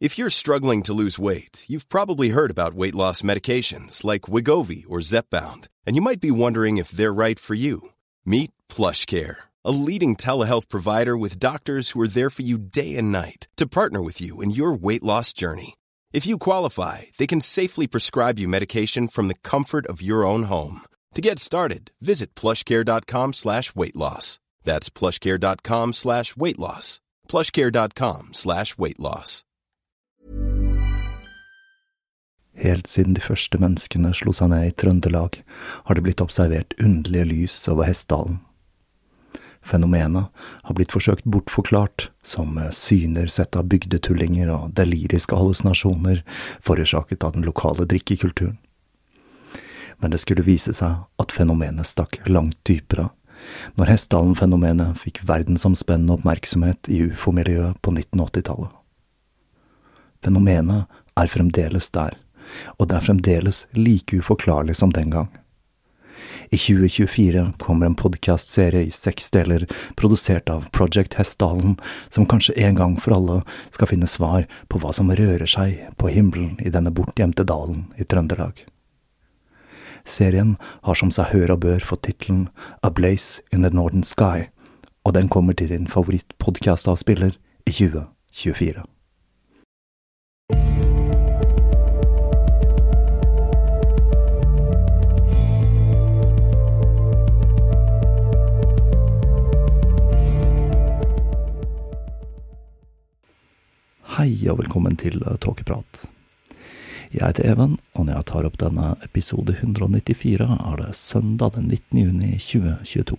If you're struggling to lose weight, you've probably heard about weight loss medications like Wegovy or Zepbound, and you might be wondering if they're right for you. Meet PlushCare, a leading telehealth provider with doctors who are there for you day and night to partner with you in your weight loss journey. If you qualify, they can safely prescribe you medication from the comfort of your own home. To get started, visit plushcare.com/weightloss. That's plushcare.com/weightloss. plushcare.com/weightloss. Helt siden de første menneskene slo seg ned I Trøndelag, har det blitt observert underlige lys over Hessdalen. Fenomenet har blitt forsøkt bortforklart som syner sett av bygdetullinger og deliriske hallusinasjoner forårsaket av den lokale drikkekulturen. Men det skulle vise seg at fenomenet stakk langt dypere, når Hessdalen-fenomenet fikk verdensomspennende oppmerksomhet I UFO-miljøet på 1980-tallet. Fenomenet fremdeles der, og det fremdeles like uforklarlig som den gang. I 2024 kommer en podcastserie I 6 deler produsert av Project Hessdalen, som kanskje en gang for alle skal finne svar på hva som rører seg på himmelen I denne bortgjemte dalen I Trøndelag. Serien har som seg hør og bør fått titelen A Blaze in the Northern Sky, og den kommer til din favorittpodcastavspiller I 2024. Hei og velkommen til Tåkeprat. Jeg heter Even, og når jeg tar opp denne episode 194 det søndag den 19. juni 2022.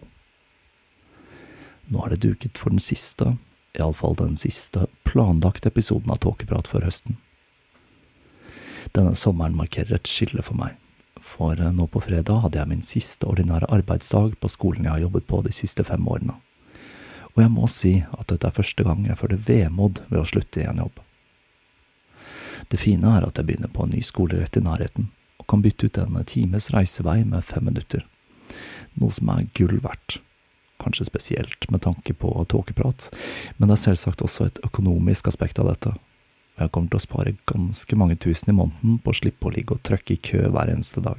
Nå det duket for den siste, I alle fall den siste planlagte episoden av Tåkeprat for høsten. Denne sommeren markerer et skille for meg, for nå på fredag hadde jeg min siste ordinære arbeidsdag på skolen jeg har jobbet på de siste 5 årene. Og jeg må si at dette første gang jeg føler vemod ved å slutte I en jobb. Det fine at jeg begynner på en ny skole rett I nærheten, og kan bytte ut en times reisevei med 5 minutter. Noe som gull verdt. Kanskje spesielt med tanke på tåkeprat, men det selvsagt også et økonomisk aspekt av dette. Og jeg kommer til å spare ganske mange tusen I måneden på å slippe å ligge og trykke I kø hver eneste dag.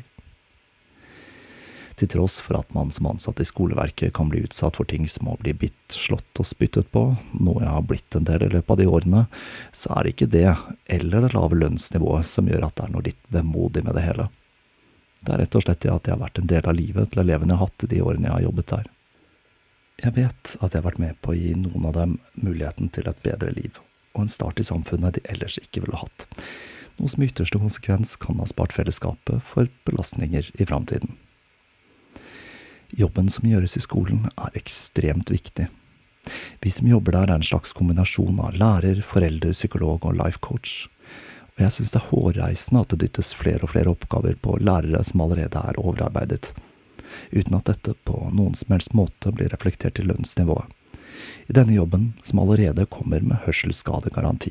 Til tross for at man som ansatt I skoleverket kan bli utsatt for ting som å bli bitt, slått og spyttet på, noe jeg har blitt en del I løpet av de årene, så det ikke det, eller det lave lønnsnivået som gjør at det noe litt vemodig med det hele. Det rett og slett at jeg har vært en del av livet til elevene jeg har hatt I de årene jeg har jobbet der. Jeg vet at jeg har vært med på å gi noen av dem muligheten til et bedre liv, og en start I samfunnet de ellers ikke ville hatt, noe som I ytterste konsekvens kan ha spart fellesskapet for belastninger I fremtiden. Jobben som gjøres I skolen ekstremt viktig. Vi som jobber der en slags kombinasjon av lærer, forelder, psykolog og life coach. Og jeg synes det hårreisende at det dyttes flere og flere oppgaver på lærere som allerede overarbeidet, uten at dette på noen som helst måte blir reflektert I lønnsnivået. I denne jobben som allerede kommer med hørselsskadegaranti.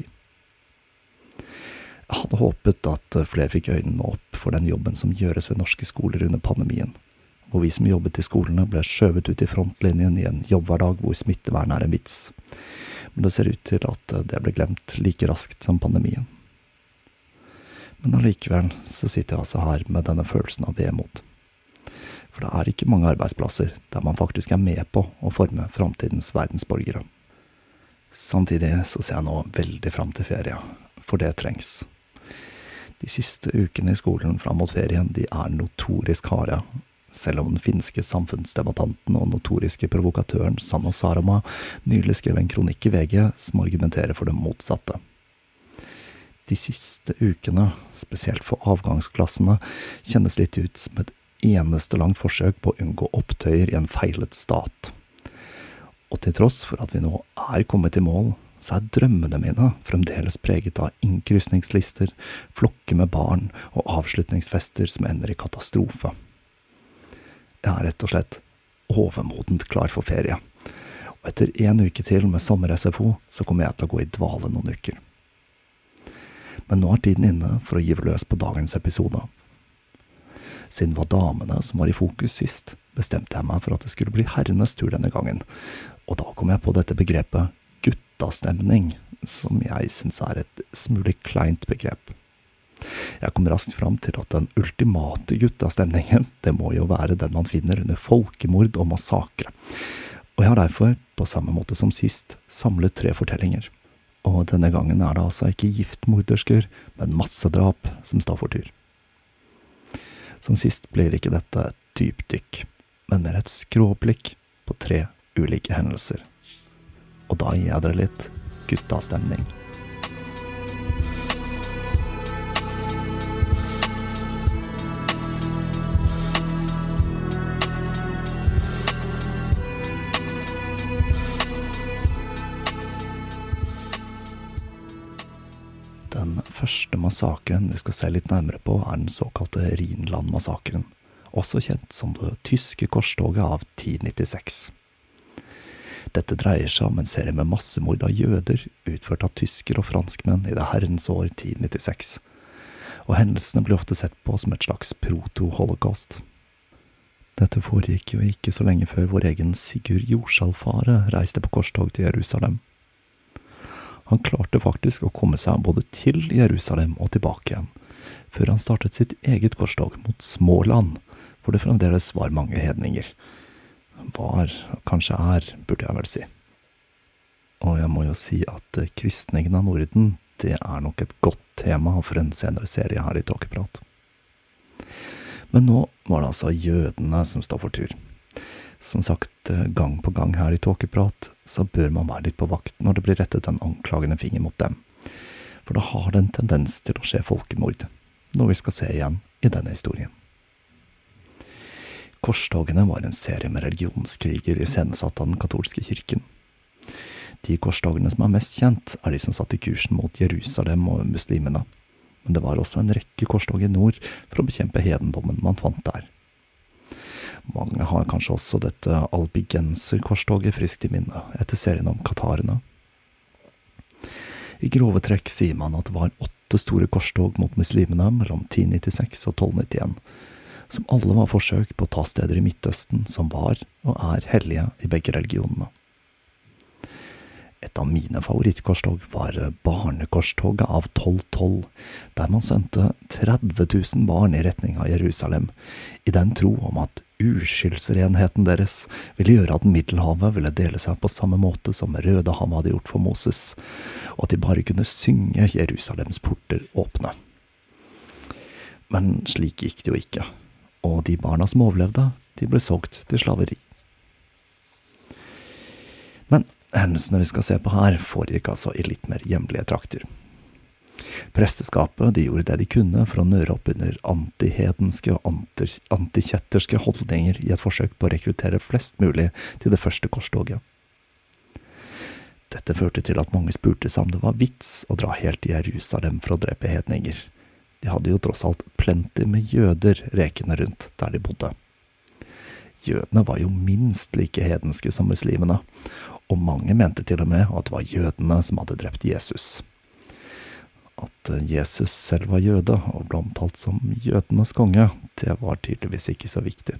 Jeg hadde håpet at flere fikk øynene opp for den jobben som gjøres ved norske skoler under pandemien, hvor vi som jobbet I skolene ble skjøvet ut I frontlinjen I en jobbhverdag hvor smittevern en vits. Men det ser ut til at det ble glemt like raskt som pandemien. Men allikevel så sitter jeg altså her med denne følelsen av vemod. For det ikke mange arbeidsplasser der man faktisk med på å forme fremtidens verdensborgere. Samtidig så ser jeg nå veldig frem til ferie, for det trengs. De siste ukene I skolen frem mot ferien, de notorisk harde, selv om den finske samfunnsdebattanten og notoriske provokatøren Sanna Saroma nylig skrev en kronikk I VG som argumenterer for det motsatte. De siste ukene, spesielt for avgangsklassene, kjennes litt ut som et eneste langt forsøk på å unngå opptøyer I en feilet stat. Og til tross for at vi nå kommet I mål, så drømmene mine fremdeles preget av innkrysningslister, flokker med barn og avslutningsfester som ender I katastrofe. Jeg rett og slett overmodent klar for ferie. Og etter 1 uke til med sommer-SFO, så kommer jeg til å gå I dvale noen uker. Men nå tiden inne for å give løs på dagens episode. Siden det var damene som var I fokus sist, bestemte jeg meg for at det skulle bli herrenes tur denne gangen. Og da kom jeg på dette begrepet guttastemning, som jeg synes et smule kleint begrep. Jeg kom raskt fram til at den ultimate guttastemningen, det må jo være den man finner under folkemord og massakre. Og jeg har derfor, på samme måte som sist, samlet 3 fortellinger. Og denne gangen det altså ikke giftmordersker, men massedrap som står for tur. Som sist blir ikke dette et dypdykk, men mer et skråblikk på 3 ulike hendelser. Og da gir jeg dere litt guttastemning. Den første massakren vi skal se litt nærmere på den såkalte Rhinland-massakren, også kjent som det tyske korstoget av 1096. Dette dreier seg om en serie med massemord av jøder utført av tysker og franskmenn i det herrens år 1096, og hendelsene blir ofte sett på som et slags proto-holocaust. Dette foregikk jo ikke så lenge før vår egen Sigurd Jorsalfare reiste på korstog til Jerusalem. Han klarte faktisk å komme seg både til Jerusalem og tilbake igjen, før han startet sitt eget korstog mot Småland, hvor det fremdeles var mange hedninger. Var, kanskje burde jeg vel si. Og jeg må jo si at kristningen av Norden, det nok et godt tema for en senere serie her i Tåkeprat. Men nå var det altså jødene som står for tur. Som sagt, gang på gang her i Tåkeprat, så bør man være litt på vakt når det blir rettet en anklagende finger mot dem. For da har det en tendens til å skje folkemord, noe vi skal se igjen i denne historien. Korstogene var en serie med religionskriger iscenesatt av den katolske kirken. De korstogene som mest kjent de som satt i kursen mot Jerusalem og muslimene, men det var også en rekke korstog i nord for å bekjempe hedendommen man fant der. Mange har kanskje også dette albigenser-korstoget friskt i minne, etter serien om katarene. I grove trekk sier man at det var 8 store korstog mot muslimene mellom 1096 og 1291, som alle var forsøk på å ta steder i Midtøsten som var og hellige i begge religionene. Et av mine favorittkorstog var barnekorstoget av 1212, der man sendte 30 000 barn i retning av Jerusalem, i den tro om at uskyldsrenheten deres ville gjøre at Middelhavet ville dele seg på samme måte som Rødehavet hadde gjort for Moses, og at de bare kunne synge Jerusalems porter åpne. Men slik gikk det jo ikke, og de barna som overlevde, de ble solgt til slaveri. Men hendelsene vi skal se på her foregikk altså i litt mer hjemlige trakter. Presteskapet de gjorde det de kunne for å nøre opp under antihedenske og antikjetterske holdninger i et forsøk på å rekruttere flest mulig til det første korstoget. Dette førte til at mange spurte seg om det var vits å dra helt til Jerusalem for å drepe hedninger. De hadde jo tross alt plenty med jøder rekende rundt der de bodde. Jødene var jo minst like hedenske som muslimene, og mange mente til og med at det var jødene som hadde drept Jesus. At Jesus selv var jøde og ble omtalt som jødenes konge, det var tydeligvis ikke så viktig.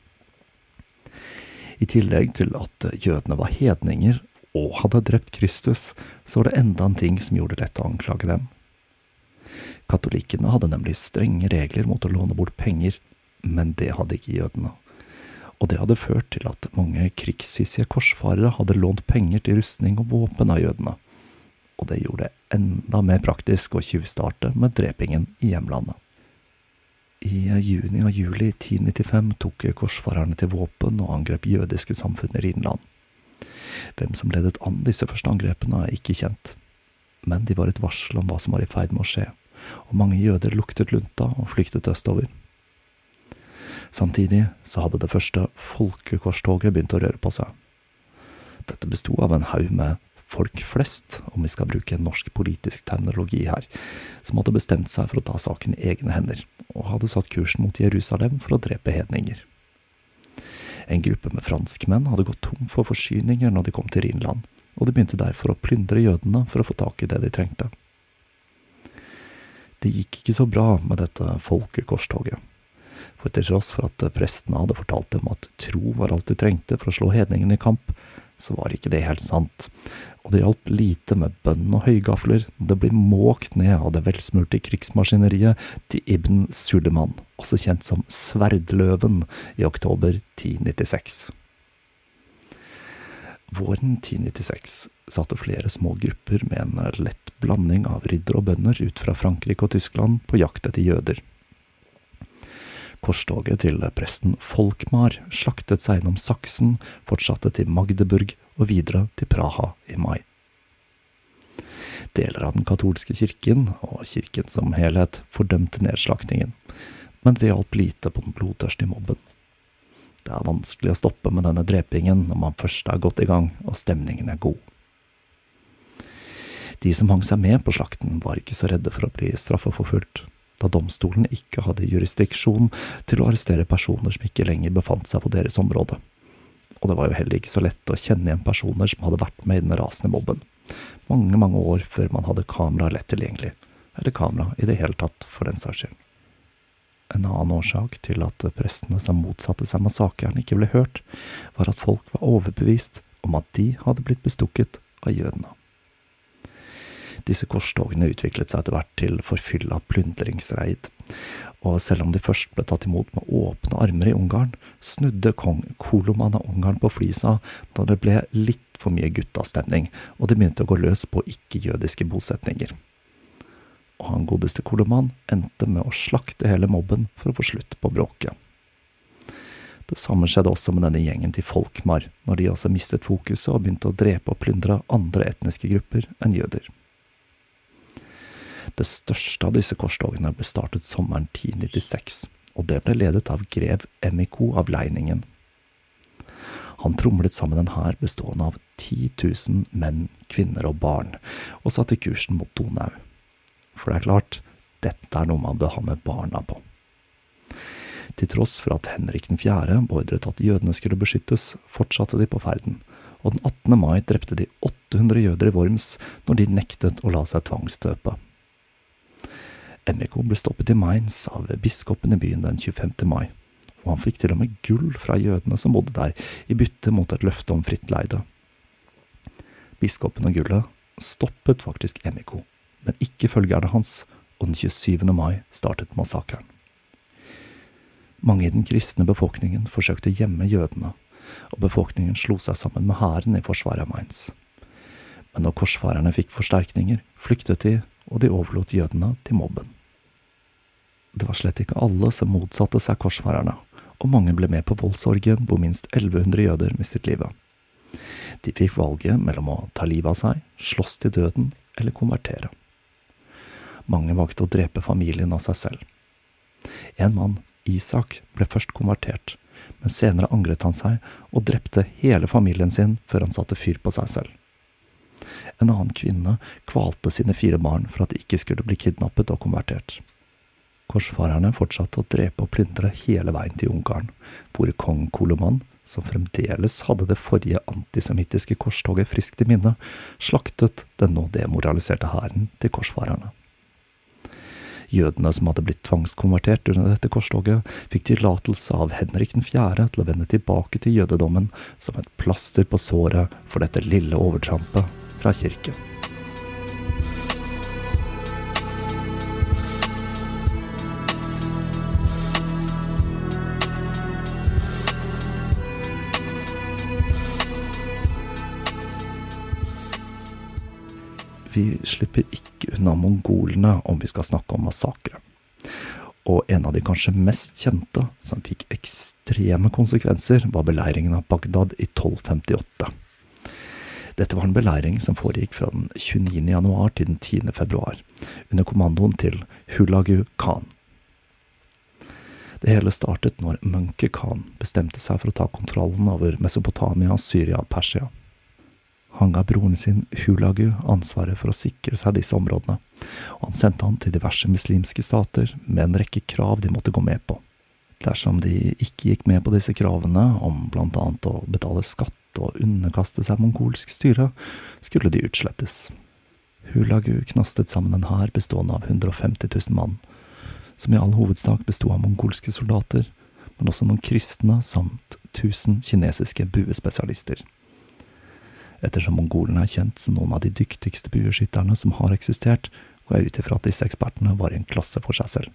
I tillegg til at jødene var hedninger og hadde drept Kristus, så var det enda en ting som gjorde det lett å anklage dem. Katolikkene hadde nemlig strenge regler mot å låne bort penger, men det hadde ikke jødene. Og det hadde ført til at mange krigshissige korsfarere hadde lånt penger til rustning og våpen av jødene. Og det gjorde det enda mer praktisk å tjuvstarte med drepingen i hjemlandet. I juni og juli 1095 tok korsfarerne til våpen og angrep jødiske samfunn i Rhinland. Hvem som ledet an disse første angrepene ikke kjent, men de var et varsel om hva som var i ferd med å skje, og mange jøder luktet lunta og flyktet østover. Samtidig så hadde det første folkekorstoget begynt å røre på seg. Dette bestod av en haug med folk flest, om vi skal bruke en norsk politisk terminologi her, som hadde bestemt seg for å ta saken i egne hender, og hadde satt kursen mot Jerusalem for å drepe hedninger. En gruppe med franskmenn hadde gått tom for forsyninger når de kom til Rhinland, og de begynte derfor å plyndre jødene for å få tak i det de trengte. Det gikk ikke så bra med dette folkekorstoget. For til tross for at prestene hadde fortalt dem at tro var alt de trengte for å slå hedningene i kamp, så var ikke det helt sant, og det hjalp lite med bønn og høygafler når det ble måkt ned av det velsmurte krigsmaskineriet til Ibn Suleiman, også kjent som Sverdløven, i oktober 1096. Våren 1096 satte flere små grupper med en lett blanding av ridder og bønder ut fra Frankrike og Tyskland på jakt etter jøder. Korstoget til presten Folkmar slaktet seg gjennom Saksen, fortsatte til Magdeburg og videre til Praha i mai. Deler av den katolske kirken, og kirken som helhet, fordømte nedslaktingen, men det hjalp lite på den blodtørstige mobben. Det er vanskelig å stoppe med denne drepingen når man først er godt i gang, og stemningen er god. De som hang seg med på slakten var ikke så redde for å bli straffeforfulgt, da domstolen ikke hadde jurisdiksjon til å arrestere personer som ikke lenger befant seg på deres område. Og det var jo heller ikke så lett å kjenne igjen personer som hadde vært med i den rasende mobben. Mange år før man hadde kamera lett tilgjengelig, eller kamera i det hele tatt for den saks skyld. En annen årsak til at prestene som motsatte seg massakren ikke ble hørt, var at folk var overbevist om at de hadde blitt bestukket av jødene. Disse korstogene utviklet seg etter hvert til forfylla plyndringsreid, og selv om de først ble tatt imot med åpne armer i Ungarn, snudde kong Koloman av Ungarn på flisa da det ble litt for mye guttastemning, og det begynte å gå løs på ikke-jødiske bosetninger. Og han godeste Koloman endte med å slakte hele mobben for å få slutt på bråket. Det samme skjedde også med denne gjengen til Folkmar, når de også mistet fokuset og begynte å drepe og plyndre andre etniske grupper enn jøder. Det største av disse korstogene ble startet sommeren 1096, og det ble ledet av grev Emmiko av Leiningen. Han tromlet sammen en hær bestående av 10 000 menn, kvinner og barn, og satte kursen mot Donau. For det er klart, dette er noe man bør ha med barna på. Til tross for at Henrik 4. beordret at jødene skulle beskyttes, fortsatte de på ferden, og den 18. mai drepte de 800 jøder i Worms når de nektet å la seg tvangstøpe. Emmiko ble stoppet i Mainz av biskopen i byen den 25. mai, og han fikk til og med gull fra jødene som bodde der, i bytte mot et løfte om fritt leide. Biskopen og gullet stoppet faktisk Emmiko, men ikke følgerne hans, og den 27. mai startet massakren. Mange i den kristne befolkningen forsøkte å gjemme jødene, og befolkningen slo seg sammen med hæren i forsvaret av Mainz. Men når korsfarerne fikk forsterkninger, flyktet de, og de overlot jødene til mobben. Det var slett ikke alle som motsatte seg korsfarerne, og mange ble med på voldsorgien hvor minst 1100 jøder mistet livet. De fikk valget mellom å ta livet av seg, slåss til døden eller konvertere. Mange valgte å drepe familien av seg selv. En mann, Isak, ble først konvertert, men senere angret han seg og drepte hele familien sin før han satte fyr på seg selv. En annen kvinne kvalte sine 4 barn for at de ikke skulle bli kidnappet og konvertert. Korsfarerne fortsatte å drepe og plyndre hele veien til Ungarn, hvor kong Koloman, som fremdeles hadde det forrige antisemittiske korstoget friskt i minne, slaktet den nå demoraliserte hæren til korsfarerne. Jødene som hadde blitt tvangskonvertert under dette korstoget, fikk tillatelse av Henrik 4. til å vende tilbake til jødedommen som et plaster på såret for dette lille overtrampet fra kirken. Vi slipper ikke unna mongolene om vi skal snakke om massakre. Og en av de kanskje mest kjente, som fikk ekstreme konsekvenser, var beleiringen av Bagdad i 1258. Dette var en beleiring som foregikk fra den 29. januar til den 10. februar, under kommandoen til Hulagu Khan. Det hele startet når Möngke Khan bestemte seg for å ta kontrollen over Mesopotamia, Syria og Persia. Han ga broren sin Hulagu ansvaret for å sikre seg disse områdene, og han sendte han til diverse muslimske stater med en rekke krav de måtte gå med på. Dersom de ikke gikk med på disse kravene, om blant annet å betale skatt og underkaste seg mongolsk styre, skulle de utslettes. Hulagu knastet sammen en hær bestående av 150 000 mann, som i all hovedsak bestod av mongolske soldater, men også noen kristne samt 1000 kinesiske buespesialister. Ettersom mongolene kjent som noen av de dyktigste bueskytterne som har eksistert, går jeg ut ifra at disse ekspertene var i en klasse for seg selv.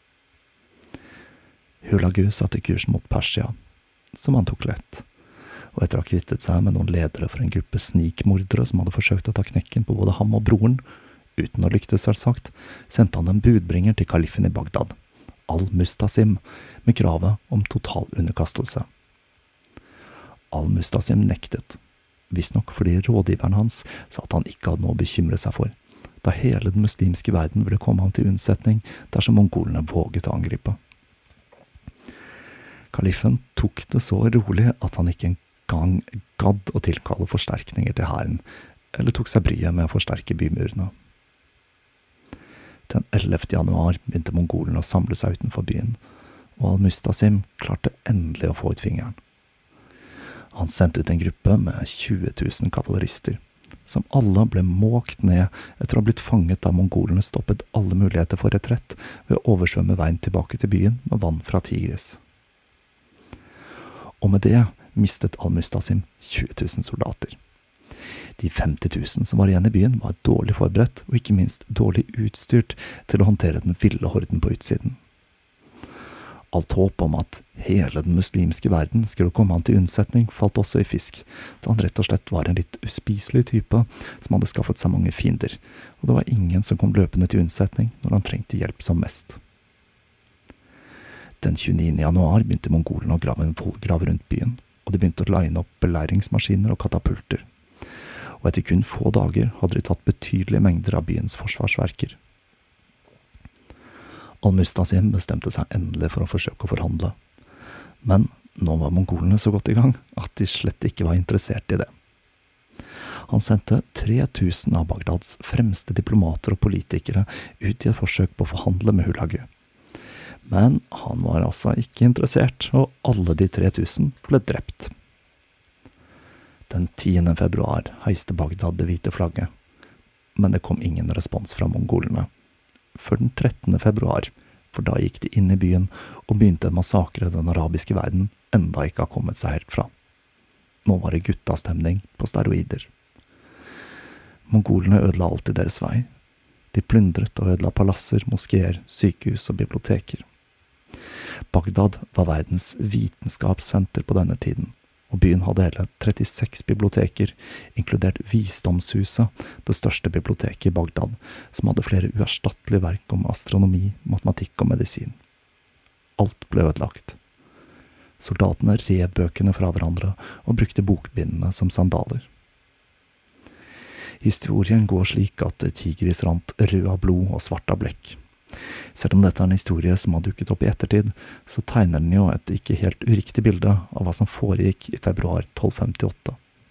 Hulagu satte kursen mot Persia, som han tok lett, og etter å ha kvittet seg med noen ledere for en gruppe snikmordere som hadde forsøkt å ta knekken på både ham og broren, uten å lyktes selvsagt, sendte han en budbringer til kalifen i Bagdad, Al-Mustasim, med kravet om total underkastelse. Al-Mustasim nektet, visstnok fordi rådgiveren hans sa at han ikke hadde noe å bekymre seg for, da hele den muslimske verden ville komme ham til unnsetning dersom mongolene våget å angripe. Kalifen tok det så rolig at han ikke engang gadd å tilkalle forsterkninger til hæren, eller tok seg bryet med å forsterke bymurene. Den 11. januar begynte mongolene å samle seg utenfor byen, og Al-Mustasim klarte endelig å få ut fingeren. Han sendte ut en gruppe med 20 000 kavalerister, som alle ble måkt ned etter å ha blitt fanget da mongolene stoppet alle muligheter for retrett ved å oversvømme veien tilbake til byen med vann fra Tigris. Og med det mistet Al-Mustasim 20 000 soldater. De 50 000 som var igjen i byen var dårlig forberedt og ikke minst dårlig utstyrt til å håndtere den ville horden på utsiden. Alt håp om at hele den muslimske verden skulle komme han til unnsetning falt også i fisk, da han rett og slett var en litt uspiselig type som hadde skaffet seg mange fiender, og det var ingen som kom løpende til unnsetning når han trengte hjelp som mest. Den 29. januar begynte mongolene å grave en vollgrav rundt byen, og de begynte å line opp belæringsmaskiner og katapulter. Og etter kun få dager hadde de tatt betydelige mengder av byens forsvarsverker. Al-Mustasim bestemte seg endelig for å forsøke å forhandle. Men nå var mongolene så godt i gang at de slett ikke var interessert i det. Han sendte 3000 av Bagdads fremste diplomater og politikere ut i et forsøk på å forhandle med Hulagu. Men han var altså ikke interessert, og alle de 3000 ble drept. Den 10. februar heiste Bagdad det hvite flagget, men det kom ingen respons fra mongolene. Før den 13. februar, for da gikk de inn i byen og begynte en massakre den arabiske verden enda ikke har kommet seg helt fra. Nå var det guttastemning på steroider. Mongolene ødela alt i deres vei. De plyndret og ødela palasser, moskeer, sykehus og biblioteker. Bagdad var verdens vitenskapssenter på denne tiden, og byen hadde hele 36 biblioteker, inkludert Visdomshuset, det største biblioteket i Bagdad, som hadde flere uerstattelige verk om astronomi, matematikk og medisin. Alt ble ødelagt. Soldatene rev bøkene fra hverandre og brukte bokbindene som sandaler. Historien går slik at Tigris rant rød av blod og svart av blekk. Selv om dette er en historie som har dukket opp i ettertid, så tegner den jo et ikke helt uriktig bilde av hva som foregikk i februar 1258.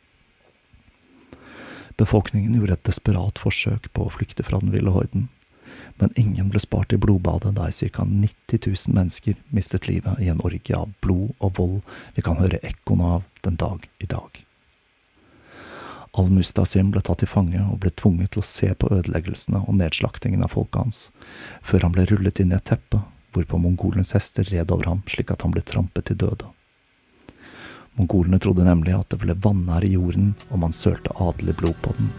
Befolkningen gjorde et desperat forsøk på å flykte fra den ville horden, men ingen ble spart i blodbadet da ca. 90 000 mennesker mistet livet i en orgie av blod og vold vi kan høre ekkoene av den dag i dag. Al-Mustasim ble tatt til fange og ble tvunget til å se på ødeleggelsene og nedslaktingen av folket hans, før han ble rullet inn i et teppe, hvorpå mongolenes hester red over ham slik at han ble trampet til døde. Mongolene trodde nemlig at det ble vanære i jorden om man sølte adelig blod på den.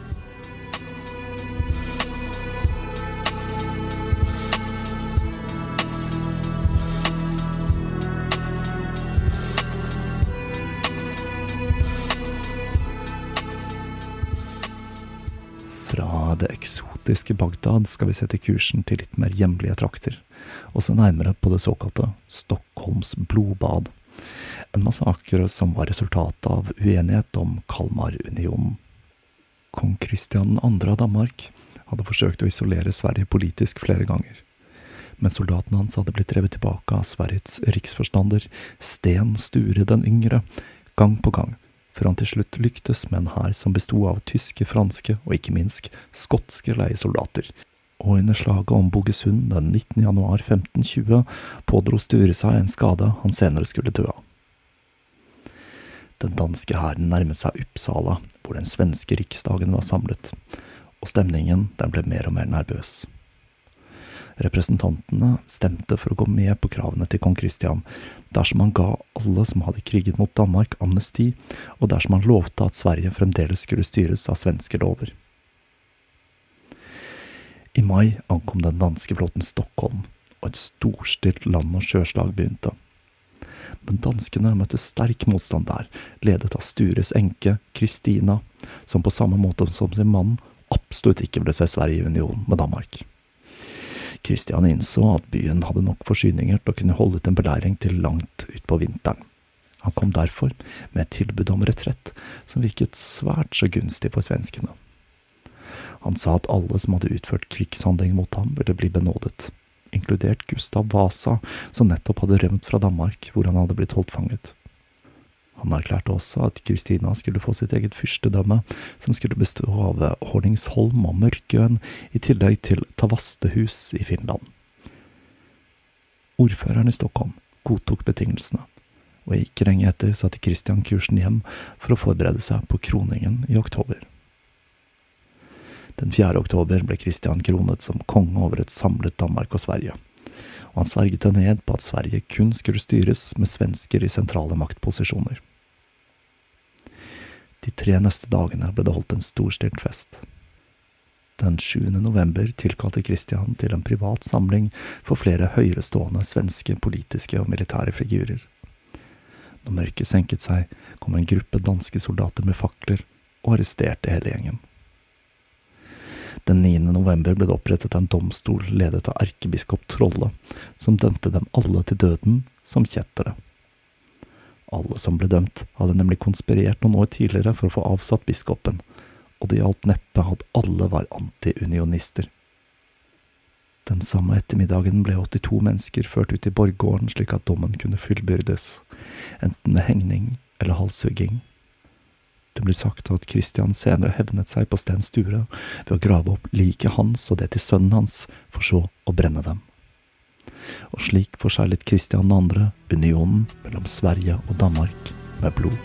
Fra det eksotiske Bagdad skal vi sette kursen til litt mer hjemlige trakter, og se nærmere på det såkalte Stockholms blodbad, en massakre som var resultatet av uenighet om Kalmarunionen. Kong Kristian II av Danmark hadde forsøkt å isolere Sverige politisk flere ganger, men soldatene hans hadde blitt drevet tilbake av Sveriges riksforstander Sten Sture den yngre, gang på gang, før han til slutt lyktes med en hær som bestod av tyske, franske og ikke minst skotske leiesoldater. Og under slaget om Bogesund den 19. januar 1520 pådro Sture seg en skade han senere skulle dø av. Den danske hæren nærmet seg Uppsala, hvor den svenske riksdagen var samlet, og stemningen den ble mer og mer nervøs. Representantene stemte for å gå med på kravene til kong Christian, dersom han ga alle som hadde kriget mot Danmark amnesti, og dersom han lovte at Sverige fremdeles skulle styres av svenske lover. I mai ankom den danske flåten Stockholm, og et storstilt land- og sjøslag begynte. Men danskene møtte sterk motstand der, ledet av Stures enke, Kristina, som på samme måte som sin mann absolutt ikke ville se Sverige i union med Danmark. Kristian innså at byen hadde nok forsyninger til å kunne holde ut en beleiring til langt ut på vinteren. Han kom derfor med et tilbud om retrett som virket svært så gunstig for svenskene. Han sa at alle som hadde utført krigshandling mot ham ville bli benådet, inkludert Gustav Vasa, som nettopp hadde rømt fra Danmark, hvor han hadde blitt holdt fanget. Han erklærte også at Kristina skulle få sitt eget fyrstedømme, som skulle bestå av Horningsholm og Mørkøen, i tillegg til Tavastehus i Finland. Ordføreren i Stockholm godtok betingelsene, og ikke lenge etter satte Kristian kursen hjem for å forberede seg på kroningen i oktober. Den 4. oktober ble Kristian kronet som konge over et samlet Danmark og Sverige, og han sverget det ned på at Sverige kun skulle styres med svensker i sentrale maktposisjoner. De 3 neste dagene ble det holdt en storstilt fest. Den 7. november tilkalte Kristian til en privat samling for flere høyrestående svenske politiske og militære figurer. Når mørket senket seg, kom en gruppe danske soldater med fakler og arresterte hele gjengen. Den 9. november ble det opprettet en domstol ledet av erkebiskop Trolle, som dømte dem alle til døden som kjettere. Alle som ble dømt hadde nemlig konspirert noen år tidligere for å få avsatt biskopen, og det gjaldt neppe at alle var anti-unionister. Den samme ettermiddagen ble 82 mennesker ført ut i borggården slik at dommen kunne fullbyrdes, enten med hengning eller halshugging. Det blir sagt at Kristian senere hevnet seg på Sten Sture ved å grave opp liket hans og det til sønnen hans, for så å brenne dem. Og slik forseglet Kristian 2. unionen mellom Sverige og Danmark med blod.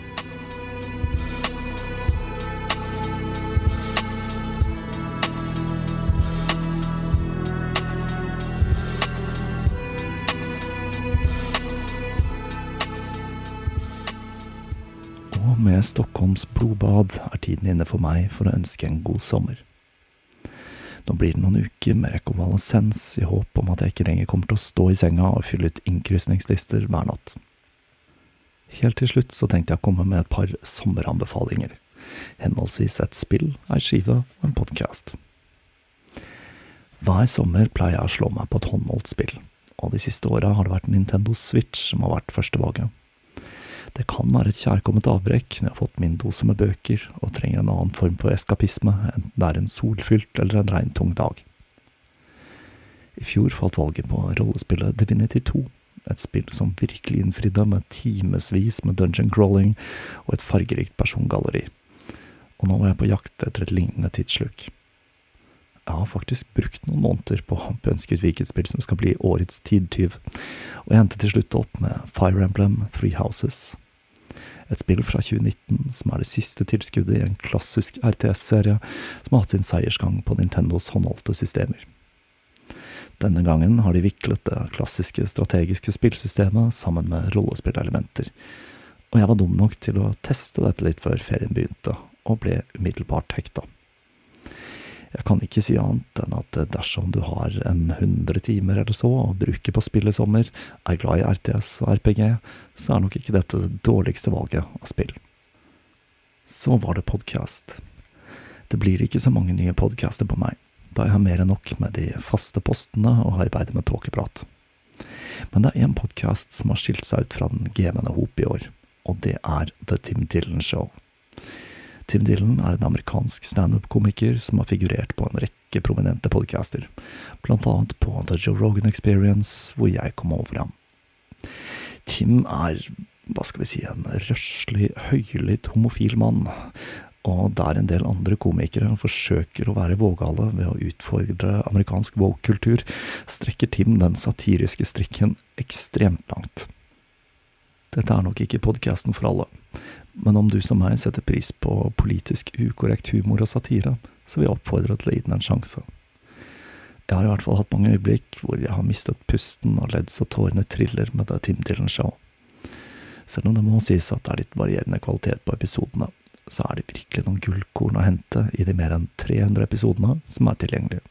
Og med Stockholms blodbad tiden inne for meg for å ønske en god sommer. Nå blir det noen uker med rekonvalesens i håp om at jeg ikke lenger kommer til å stå i senga og fylle ut innkrysningslister hver natt. Helt til slutt så tenkte jeg å komme med et par sommeranbefalinger, henholdsvis et spill, en skive og en podcast. Hver sommer pleier jeg å slå meg på et håndholdt spill, og de siste årene har det vært Nintendo Switch som har vært førstevalget. Det kan være et kjærkommet avbrekk når jeg har fått min dose med bøker og trenger en annen form for eskapisme, enten det er en solfylt eller en regntung dag. I fjor falt valget på rollespillet Divinity 2, et spill som virkelig innfridde med timesvis med dungeon crawling og et fargerikt persongalleri. Og nå er jeg på jakt etter et lignende tidsluk. Jeg har faktisk brukt noen måneder på å ønske ut hvilket spill som skal bli årets tidtyv, og jeg endte til slutt opp med Fire Emblem Three Houses. Et spill fra 2019 som er det siste tilskuddet i en klassisk RTS-serie som har hatt sin seiersgang på Nintendos håndholdte systemer. Denne gangen har de viklet det klassiske strategiske spillsystemet sammen med rollespillelementer, og jeg var dum nok til å teste dette litt før ferien begynte, og ble umiddelbart hekta. Jeg kan ikke si annet enn at dersom du har 100 timer eller så å bruke på spill i sommer, er glad i RTS og RPG, så er nok ikke dette det dårligste valget av spill. Så var det podcast. Det blir ikke så mange nye podcaster på meg, da jeg har mer enn nok med de faste postene og arbeider med tåkeprat. Men det er en podcast som har skilt seg ut fra den gevende hop i år, og det er The Tim Dillon Show. Tim Dillon er en amerikansk stand-up-komiker som har figurert på en rekke prominente podcaster, blant annet på The Joe Rogan Experience, hvor jeg kom over ham. Tim er, en røslig, høylytt homofil mann, og der en del andre komikere forsøker å være vågale ved å utfordre amerikansk woke-kultur, strekker Tim den satiriske strikken ekstremt langt. Dette er nok ikke podcasten for alle, men om du som meg setter pris på politisk ukorrekt humor og satire, så vil jeg oppfordre til å gi den en sjanse. Jeg har i hvert fall hatt mange øyeblikk hvor jeg har mistet pusten og ledd så tårene triller med The Tim Dillon Show. Selv om det må sies at det er litt varierende kvalitet på episodene, så er det virkelig noen gullkorn å hente i de mer enn 300 episodene som er tilgjengelige.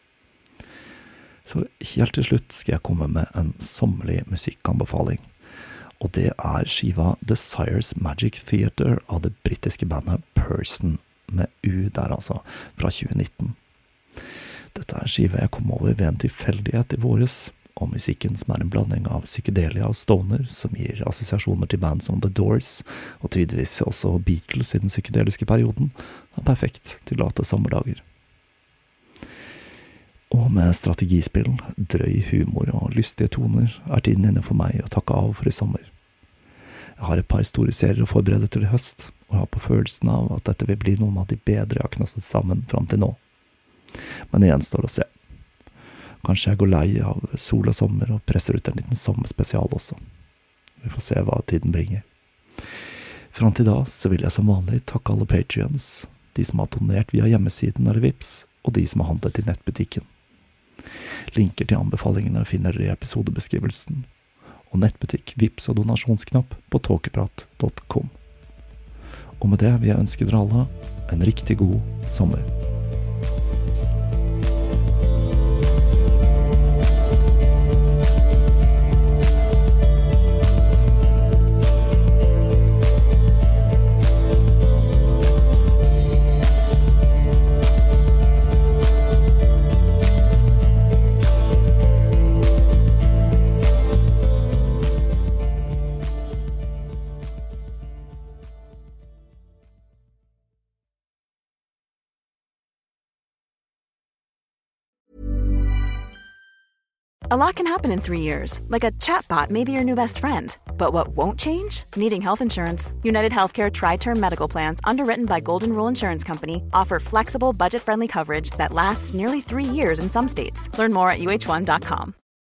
Så helt til slutt skal jeg komme med en sommerlig musikkanbefaling, og det er skiva Desires Magic Theatre av det britiske bandet Person, med U der altså, fra 2019. Dette er skiva jeg kom over ved en tilfeldighet i våres, og musikken som er en blanding av psykedelia og stoner, som gir assosiasjoner til band som The Doors, og tydeligvis også Beatles i den psykedeliske perioden, er perfekt til late sommerdager. Og med strategispill, drøy humor og lystige toner er tiden inne for meg å takke av for i sommer. Jeg har et par store serier å forberede til i høst, og har på følelsen av at dette vil bli noen av de bedre jeg har knastet sammen fram til nå. Men igjen står det å se. Kanskje jeg går lei av sol og sommer og presser ut en liten sommerspesial også. Vi får se hva tiden bringer. Fram til da så vil jeg som vanlig takke alle Patreons, de som har donert via hjemmesiden eller Vips, og de som har handlet i nettbutikken. Linker til anbefalingene finner dere i episodebeskrivelsen, og nettbutikk, Vips og donasjonsknapp på talkprat.com. Og med det vil jeg ønske dere alle en riktig god sommer. A lot can happen in 3 years, like a chatbot may be your new best friend. But what won't change? Needing health insurance. United Healthcare Tri-Term Medical Plans, underwritten by Golden Rule Insurance Company, offer flexible, budget-friendly coverage that lasts nearly 3 years in some states. Learn more at uh1.com.